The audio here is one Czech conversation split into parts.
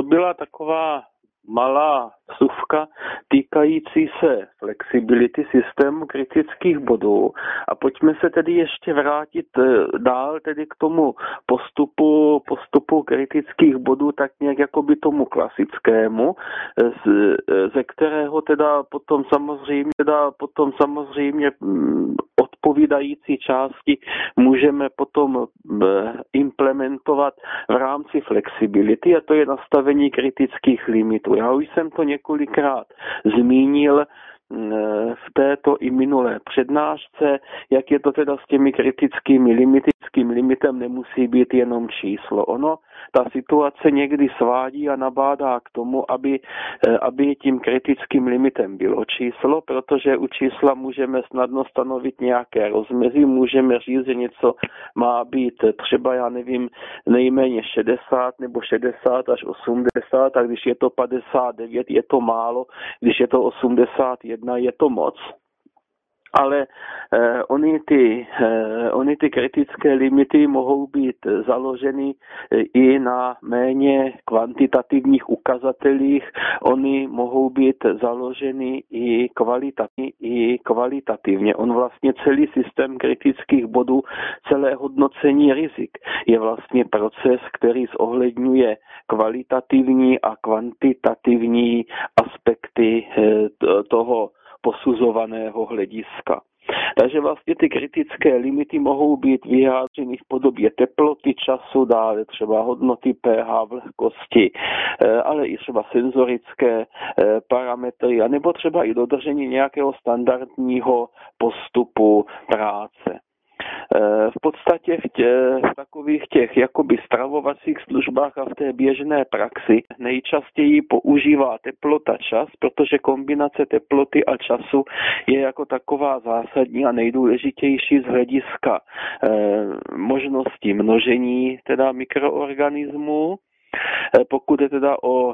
byla taková malá vsuvka týkající se flexibility systému kritických bodů. A pojďme se tedy ještě vrátit dál tedy k tomu postupu kritických bodů, tak nějak jakoby tomu klasickému, ze kterého teda potom samozřejmě odpovídající části můžeme potom implementovat v rámci flexibility, a to je nastavení kritických limitů. Já už jsem to několikrát zmínil v této i minulé přednášce, jak je to teda s těmi kritickými limity. Limitem nemusí být jenom číslo. Ta situace někdy svádí a nabádá k tomu, aby tím kritickým limitem bylo číslo, protože u čísla můžeme snadno stanovit nějaké rozmezí, můžeme říct, že něco má být třeba, já nevím, nejméně 60 nebo 60 až 80, a když je to 59, je to málo, když je to 81, je to moc. Ale ony ty kritické limity mohou být založeny i na méně kvantitativních ukazatelích, ony mohou být založeny i kvalitativně. On vlastně celý systém kritických bodů, celé hodnocení rizik je vlastně proces, který zohledňuje kvalitativní a kvantitativní aspekty toho posuzovaného hlediska. Takže vlastně ty kritické limity mohou být vyjádřeny v podobě teploty, času, dále třeba hodnoty pH, vlhkosti, ale i třeba senzorické parametry, anebo třeba i dodržení nějakého standardního postupu práce. V podstatě v takových těch jakoby stravovacích službách a v té běžné praxi nejčastěji používá teplota čas, protože kombinace teploty a času je jako taková zásadní a nejdůležitější z hlediska možnosti množení teda mikroorganismů. Pokud je teda o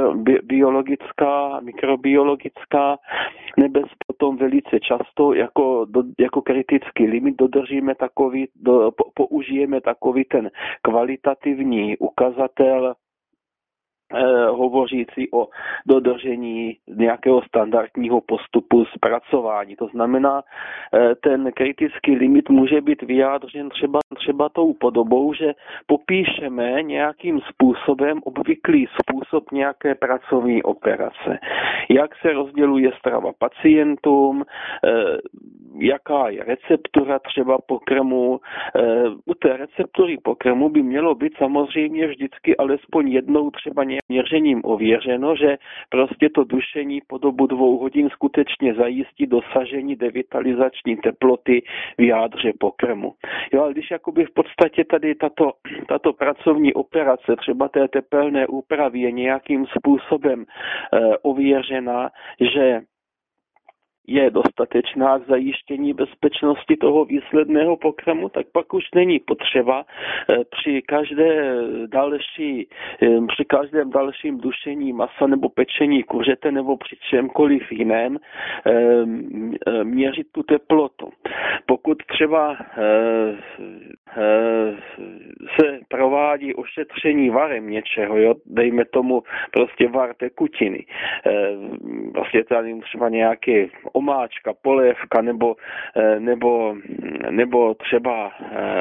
mikrobiologická nebezpečí, potom velice často jako kritický limit použijeme takový ten kvalitativní ukazatel hovořící o dodržení nějakého standardního postupu zpracování. To znamená, ten kritický limit může být vyjádřen třeba tou podobou, že popíšeme nějakým způsobem obvyklý způsob nějaké pracovní operace. Jak se rozděluje strava pacientům, jaká je receptura třeba pokrmu. U té receptury pokrmu by mělo být samozřejmě vždycky alespoň jednou třeba měřením ověřeno, že prostě to dušení po dobu 2 hodin skutečně zajistí dosažení devitalizační teploty v jádře pokrmu. Jo, ale když jakoby v podstatě tady tato pracovní operace, třeba té tepelné úpravy je nějakým způsobem ověřena, že je dostatečná k zajištění bezpečnosti toho výsledného pokrmu, tak pak už není potřeba při každém dalším dušení masa nebo pečení kuřete nebo při čemkoliv jiném měřit tu teplotu. Pokud třeba se provádí ošetření varem něčeho, jo, dejme tomu prostě var tekutiny, vlastně tady třeba nějaké omáčka, polévka nebo třeba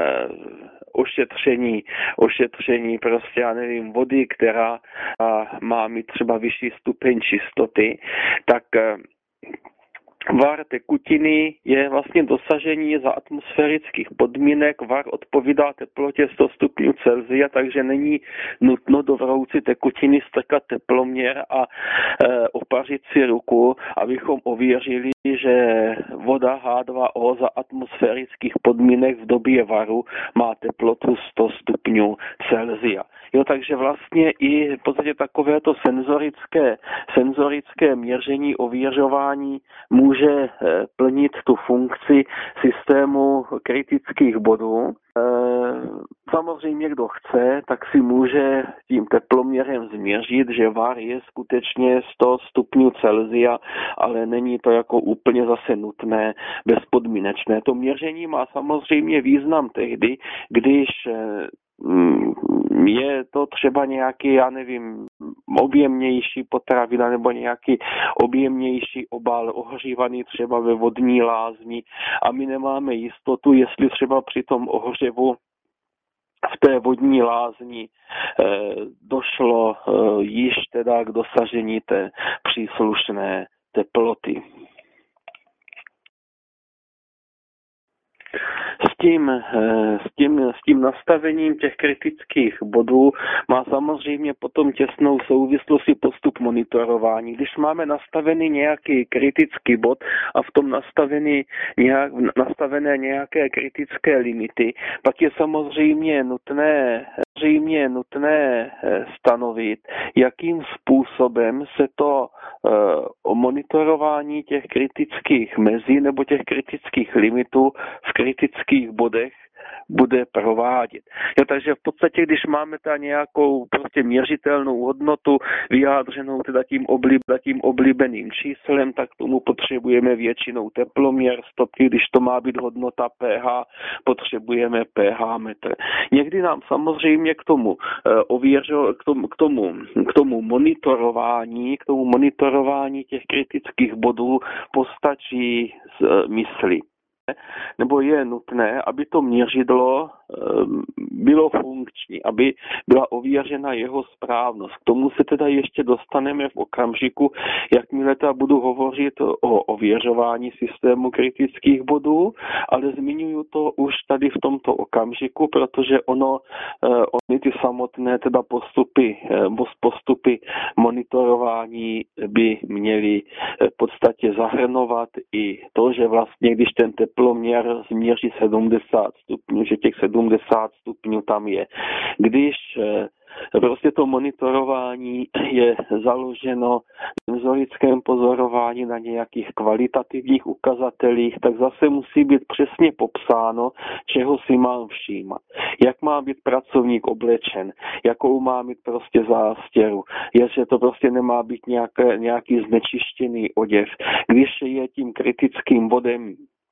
ošetření prostě, já nevím, vody, která má mít třeba vyšší stupeň čistoty, tak var tekutiny je vlastně dosažení za atmosférických podmínek. Var odpovídá teplotě 100 stupňů Celsia, takže není nutno do vrouci tekutiny strkat teploměr a opařit si ruku, abychom ověřili, že voda H2O za atmosférických podmínek v době varu má teplotu 100 stupňů Celsia. Jo, takže vlastně i v podstatě takovéto senzorické měření, ověřování může plnit tu funkci systému kritických bodů. Samozřejmě, kdo chce, tak si může tím teploměrem změřit, že var je skutečně 100 stupňů Celsia, ale není to jako úplně zase nutné, bezpodmínečné. To měření má samozřejmě význam tehdy, když je to třeba nějaký, já nevím, objemnější potravina nebo nějaký objemnější obal ohřívaný třeba ve vodní lázni a my nemáme jistotu, jestli třeba při tom ohřevu v té vodní lázni došlo již teda k dosažení té příslušné teploty. S tím nastavením těch kritických bodů má samozřejmě potom těsnou souvislost i postup monitorování. Když máme nastavený nějaký kritický bod a v tom nastavené nějaké kritické limity, pak je samozřejmě nutné stanovit, jakým způsobem se to monitorování těch kritických mezí nebo těch kritických limitů v kritických bodech bude provádět. Takže v podstatě, když máme tam nějakou prostě měřitelnou hodnotu vyjádřenou teda tím oblíbeným číslem, tak tomu potřebujeme většinou teploměr stopky, když to má být hodnota pH, potřebujeme pH metr. Někdy nám samozřejmě k tomu monitorování těch kritických bodů postačí mysli. Nebo je nutné, aby to měřidlo bylo funkční, aby byla ověřena jeho správnost. K tomu se teda ještě dostaneme v okamžiku, jakmile teda budu hovořit o ověřování systému kritických bodů, ale zmiňuji to už tady v tomto okamžiku, protože ony ty samotné teda postupy monitorování by měly v podstatě zahrnovat i to, že vlastně, když ten teploměr změří 70 stupňů, že těch 70 stupňů tam je. Když prostě to monitorování je založeno v senzorickém pozorování na nějakých kvalitativních ukazatelích, tak zase musí být přesně popsáno, čeho si mám všímat. Jak má být pracovník oblečen, jakou má mít prostě zástěru, jestli to prostě nemá být nějaký znečištěný oděv. Když je tím kritickým bodem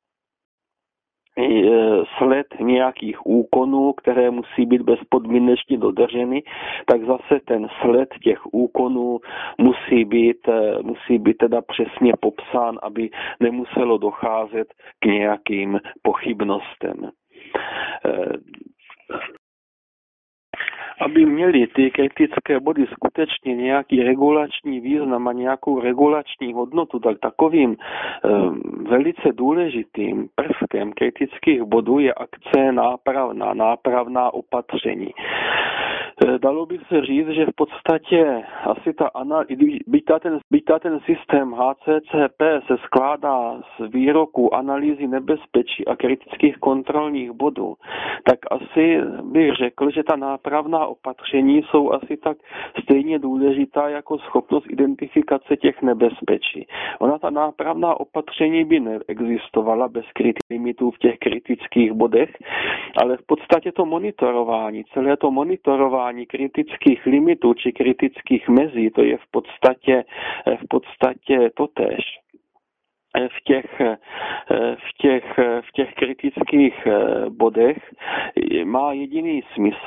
sled nějakých úkonů, které musí být bezpodmínečně dodrženy, tak zase ten sled těch úkonů musí být teda přesně popsán, aby nemuselo docházet k nějakým pochybnostem. Aby měly ty kritické body skutečně nějaký regulační význam a nějakou regulační hodnotu, tak takovým velice důležitým prvkem kritických bodů je akce nápravná opatření. Dalo by se říct, že v podstatě asi byť ten systém HCCP se skládá z výroku analýzy nebezpečí a kritických kontrolních bodů, tak asi bych řekl, že ta nápravná opatření jsou asi tak stejně důležitá jako schopnost identifikace těch nebezpečí. Ta nápravná opatření by neexistovala bez limitů v těch kritických bodech, ale v podstatě celé to monitorování kritických limitů či kritických mezí, to je v podstatě totéž. V těch kritických bodech má jediný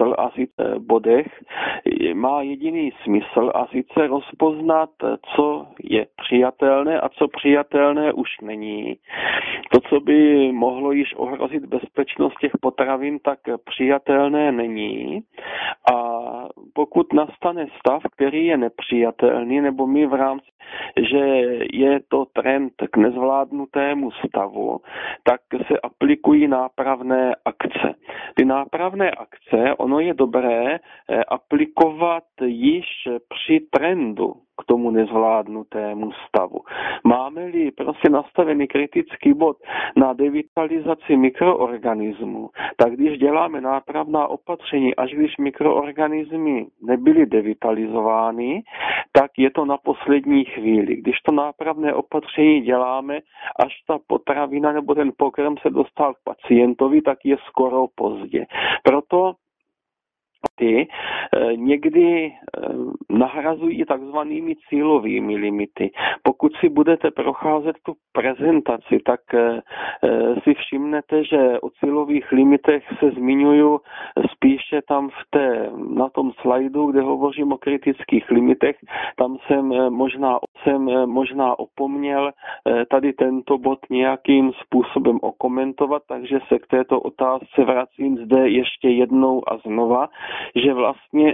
smysl a sice rozpoznat, co je přijatelné a co přijatelné už není. To, co by mohlo již ohrozit bezpečnost těch potravin, tak přijatelné není. A pokud nastane stav, který je nepřijatelný, nebo my v rámci, že je to trend k nezvládnutému stavu, tak se aplikují nápravné akce. Ty nápravné akce, ono je dobré aplikovat již při trendu k tomu nezvládnutému stavu. Máme-li prostě nastavený kritický bod na devitalizaci mikroorganismů, tak když děláme nápravná opatření, až když mikroorganismy nebyly devitalizovány, tak je to na poslední chvíli. Když to nápravné opatření děláme, až ta potravina nebo ten pokrm se dostal k pacientovi, tak je skoro pozdě. Proto někdy nahrazují takzvanými cílovými limity. Pokud si budete procházet tu prezentaci, tak si všimnete, že o cílových limitech se zmiňuju spíše tam na tom slajdu, kde hovořím o kritických limitech, tam jsem možná opomněl tady tento bod nějakým způsobem okomentovat, takže se k této otázce vracím zde ještě jednou a znova, že vlastně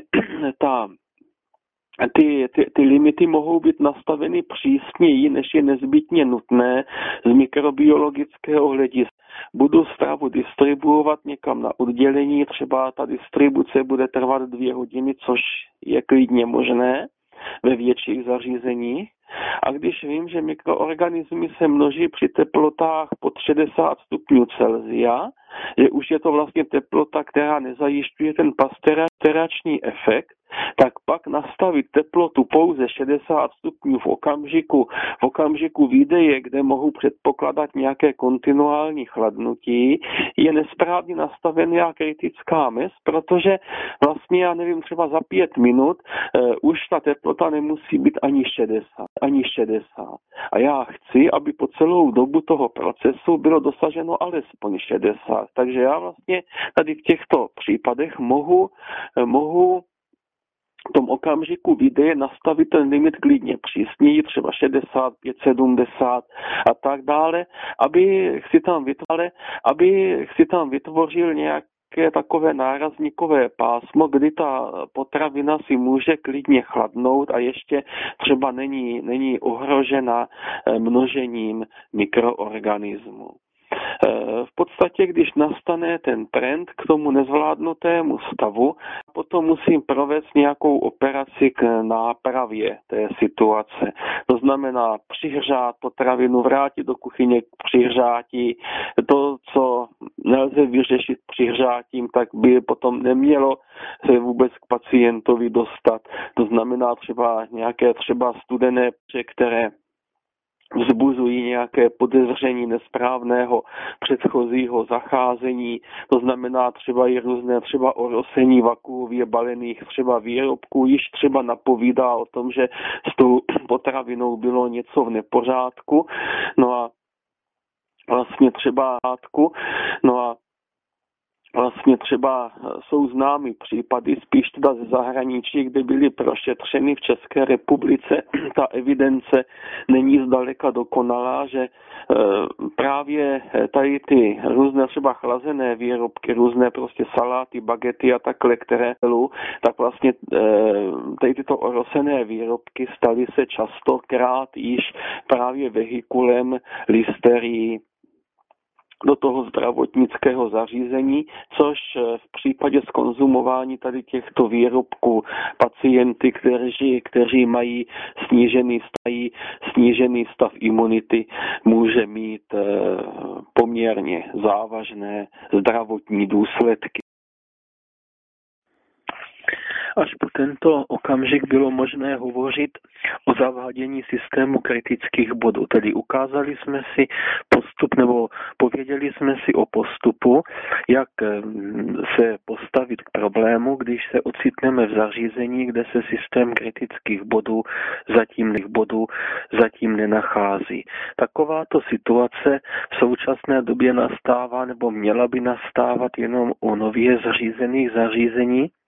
ty limity mohou být nastaveny přísněji, než je nezbytně nutné z mikrobiologického hlediska. Budu stravu distribuovat někam na oddělení, třeba ta distribuce bude trvat 2 hodiny, což je klidně možné ve větších zařízeních. A když vím, že mikroorganismy se množí při teplotách pod 60 stupňů Celsia, že už je to vlastně teplota, která nezajišťuje ten pasterační efekt, tak pak nastavit teplotu pouze 60 stupňů v okamžiku výdeje, kde mohu předpokládat nějaké kontinuální chladnutí, je nesprávně nastavená kritická mez, protože vlastně, já nevím, třeba za 5 minut už ta teplota nemusí být ani 60. A já chci, aby po celou dobu toho procesu bylo dosaženo alespoň 60. Takže já vlastně tady v těchto případech mohu v tom okamžiku výdeje nastavit ten limit klidně přísněji, třeba 65, 70 a tak dále, abych si tam vytvořil nějaké takové nárazníkové pásmo, kdy ta potravina si může klidně chladnout a ještě třeba není ohrožena množením mikroorganismů. V podstatě, když nastane ten trend k tomu nezvládnutému stavu, potom musím provést nějakou operaci k nápravě té situace. To znamená přihřát potravinu, vrátit do kuchyně k přihřátí. To, co nelze vyřešit přihřátím, tak by potom nemělo se vůbec k pacientovi dostat. To znamená nějaké studené, které vzbuzují nějaké podezření nesprávného předchozího zacházení, to znamená třeba i různé orosení vakuově balených třeba výrobků, již třeba napovídá o tom, že s tou potravinou bylo něco v nepořádku, Vlastně třeba jsou známy případy, spíš teda ze zahraničí, kde byly prošetřeny v České republice. Ta evidence není zdaleka dokonalá, že právě tady ty různé třeba chlazené výrobky, různé prostě saláty, bagety a takhle, tak vlastně tady tyto orosené výrobky staly se častokrát již právě vehikulem listerii do toho zdravotnického zařízení, což v případě zkonzumování tady těchto výrobků pacienty, kteří mají snížený stav imunity, může mít poměrně závažné zdravotní důsledky. Až po tento okamžik bylo možné hovořit o zavádění systému kritických bodů. Tedy ukázali jsme si postup, nebo pověděli jsme si o postupu, jak se postavit k problému, když se ocitneme v zařízení, kde se systém kritických bodů zatím nenachází. Takováto situace v současné době nastává, nebo měla by nastávat jenom u nově zřízených zařízení,